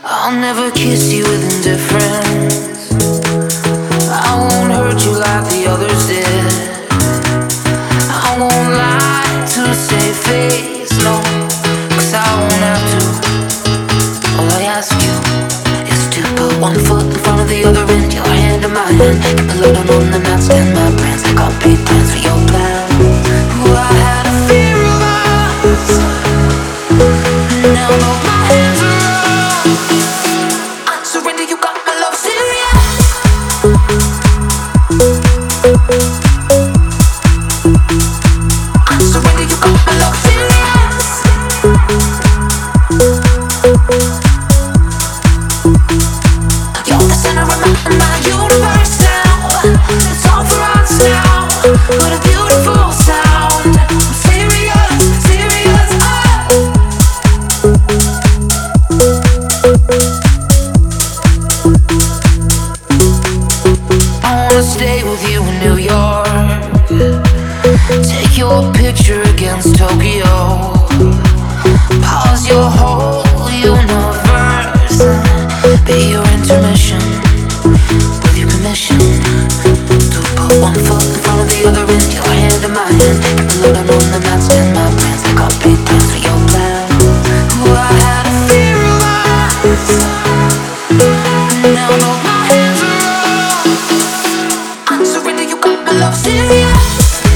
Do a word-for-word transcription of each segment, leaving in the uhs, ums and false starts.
I'll never kiss you with indifference. I won't hurt you like the others did. I won't lie to save face, no, 'cause I won't have to. All I ask you is to put one foot in front of the other and your hand in my hand. Keep a load on the nightstand, my plans. I got big plans for your plan. Ooh, I had a fear of us, and now both my hands are up. I surrender, you got my love serious. I surrender, you got my love serious. You're the center of my, my universe now. It's all for us now. What a beautiful sound. I'm serious, serious. Oh. I wanna stay with you in New York. Take your picture against Tokyo. Pause your whole universe. Be your intermission. With your permission to put one foot in front of the other and your hand in my hand. Keep a load on the nightstand, my plans. I got big plans for your plan. Ooh, I had a fear of us, and now both my hands are up. I surrender, you got my love serious.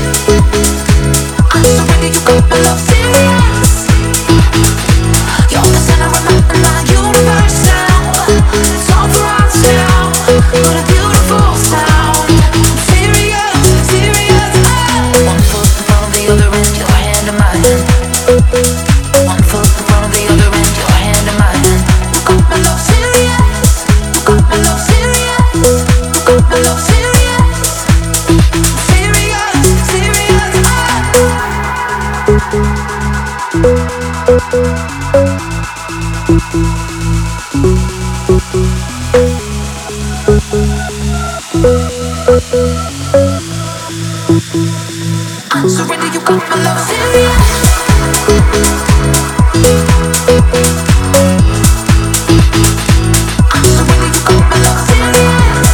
I surrender, you got my love serious. You're the center of my, my universe now. It's all for us now. What a beautiful sound. I'm serious, serious. Oh. One foot in front of the other and your hand in my hand. One foot in front of the other and your hand in my hand. You got my love serious. You got my love serious. You got my love serious. Serious, serious. I surrender, you got my love serious. I surrender, you got my love serious.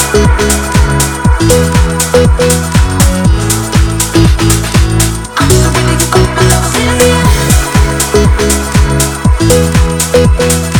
I surrender, you got my love serious.